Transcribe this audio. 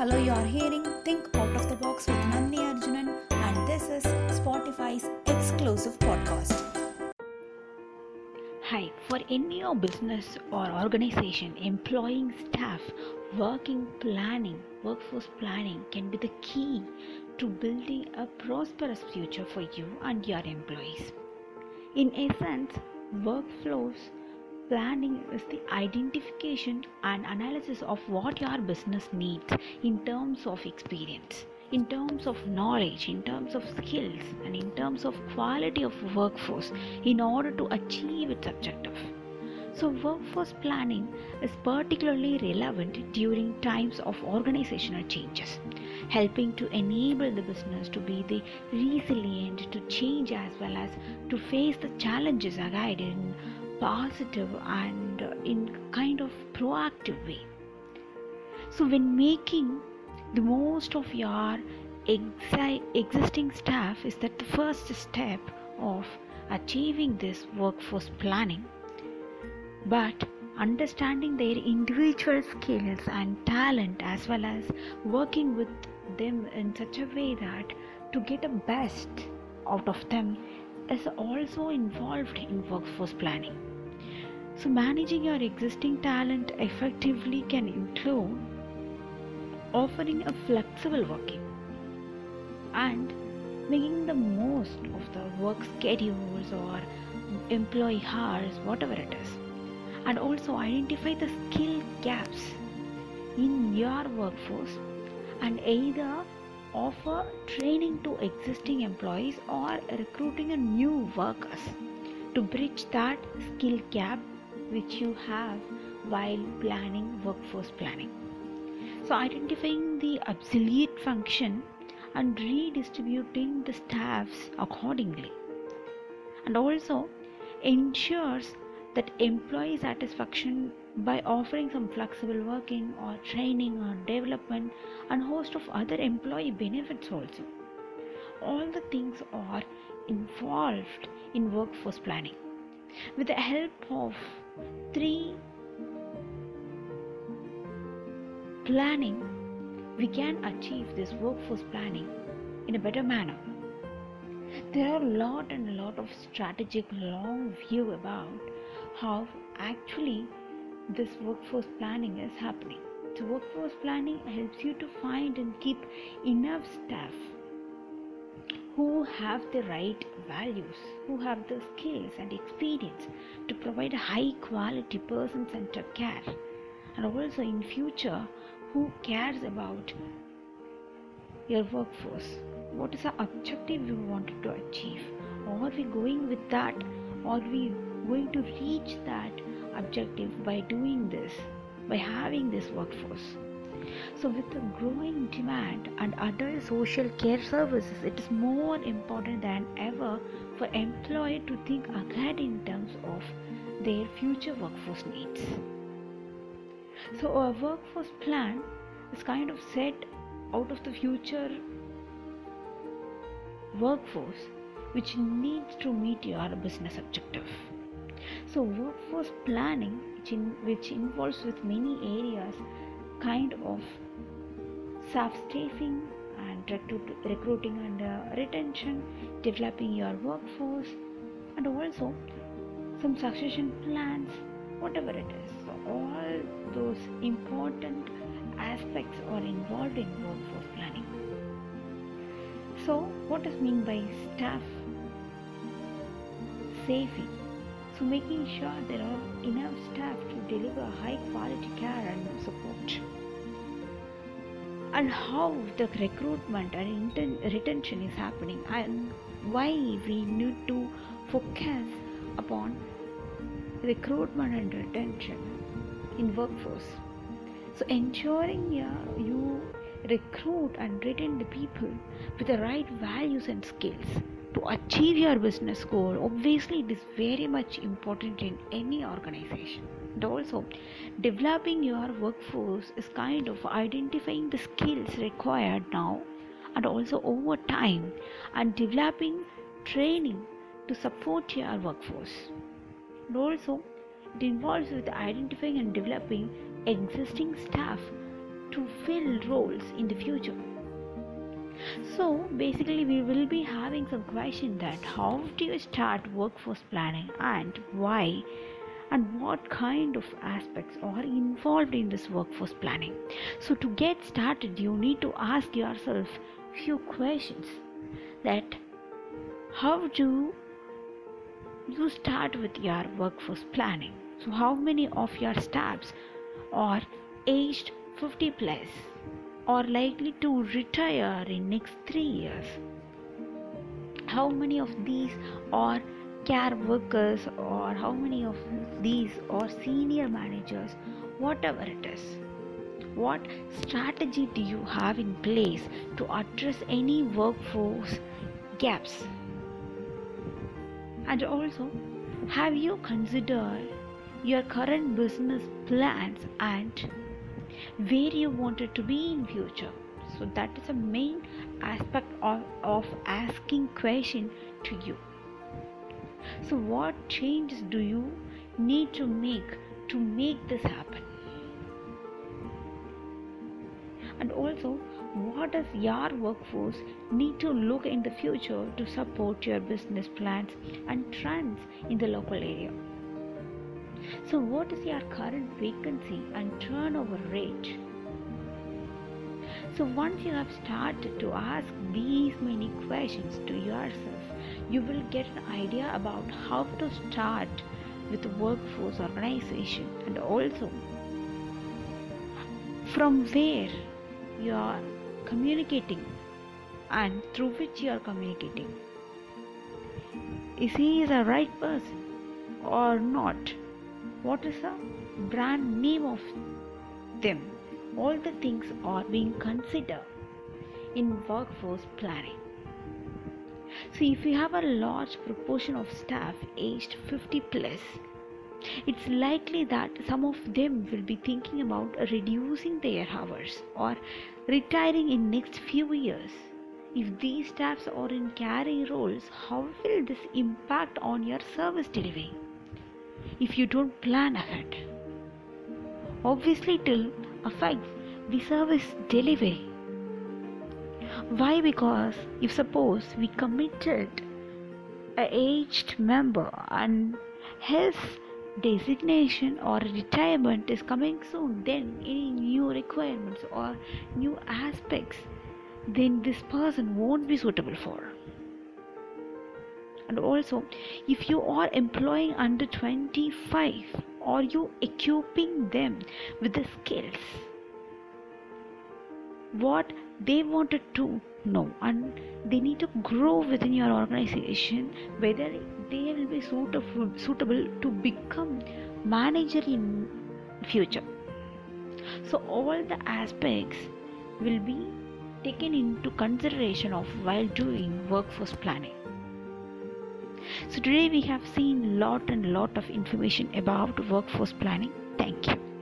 Hello, you are hearing Think Out of the Box with Nandini Arjunan, and this is Spotify's exclusive podcast. Hi, for any of business or organization employing staff, workforce planning can be the key to building a prosperous future for you and your employees. In essence, workforce planning is the identification and analysis of what your business needs in terms of experience, in terms of knowledge, in terms of skills, and in terms of quality of workforce in order to achieve its objective. So, workforce planning is particularly relevant during times of organizational changes, helping to enable the business to be the resilient to change as well as to face the challenges ahead in positive and in kind of proactive way. So when making the most of your existing staff is that the first step of achieving this workforce planning, but understanding their individual skills and talent as well as working with them in such a way that to get the best out of them is also involved in workforce planning. So managing your existing talent effectively can include offering a flexible working and making the most of the work schedules or employee hours, whatever it is, and also identify the skill gaps in your workforce and either offer training to existing employees or recruiting a new workers to bridge that skill gap which you have while planning workforce planning. So identifying the obsolete function and redistributing the staffs accordingly, and also ensures that employee satisfaction by offering some flexible working or training or development and host of other employee benefits also. All the things are involved in workforce planning. With the help of 3 planning, we can achieve this workforce planning in a better manner. There are a lot of strategic long view about how actually this workforce planning is happening. So workforce planning helps you to find and keep enough staff who have the right values, who have the skills and experience to provide high quality person-centered care, and also in future who cares about your workforce. What is the objective you wanted to achieve? Are we going with that? Are we going to reach that objective by doing this, by having this workforce? So with the growing demand and other social care services, it is more important than ever for employers to think ahead in terms of their future workforce needs. So a workforce plan is kind of set out of the future workforce which needs to meet your business objective. So workforce planning, which involves with many areas, kind of staffing and recruiting and retention, developing your workforce, and also some succession plans, whatever it is. So all those important aspects are involved in workforce planning. So what is meant by staff saving? So making sure there are enough staff to deliver high quality care and support. And how the recruitment and retention is happening, and why we need to focus upon recruitment and retention in workforce. So ensuring you recruit and retain the people with the right values and skills to achieve your business goal. Obviously it is very much important in any organization. And also developing your workforce is kind of identifying the skills required now and also over time, and developing training to support your workforce. And also it involves with identifying and developing existing staff to fill roles in the future. So basically we will be having some question that how do you start workforce planning and why, and what kind of aspects are involved in this workforce planning. So to get started, you need to ask yourself few questions, that how do you start with your workforce planning? So how many of your staffs are aged 50 plus or likely to retire in next 3 years? How many of these are care workers, or how many of these are senior managers? Whatever it is, what strategy do you have in place to address any workforce gaps? And also, have you considered your current business plans and where you want it to be in future? So that is a main aspect of asking question to you. So what changes do you need to make this happen? And also, what does your workforce need to look in the future to support your business plans and trends in the local area? So what is your current vacancy and turnover rate? So once you have started to ask these many questions to yourself, you will get an idea about how to start with the workforce organization, and also from where you are communicating and through which you are communicating. Is he the right person or not? What is the brand name of them? All the things are being considered in workforce planning. So if you have a large proportion of staff aged 50 plus, it's likely that some of them will be thinking about reducing their hours or retiring in next few years. If these staffs are in carrying roles, how will this impact on your service delivery if you don't plan ahead? Obviously it will affect the service delivery. Why? Because if suppose we committed a aged member and his designation or retirement is coming soon, then any new requirements or new aspects, then this person won't be suitable for. And also, if you are employing under 25, are you equipping them with the skills what they wanted to know, and they need to grow within your organization, whether they will be suitable to become manager in future? So all the aspects will be taken into consideration of while doing workforce planning. So today we have seen lot of information about workforce planning. Thank you.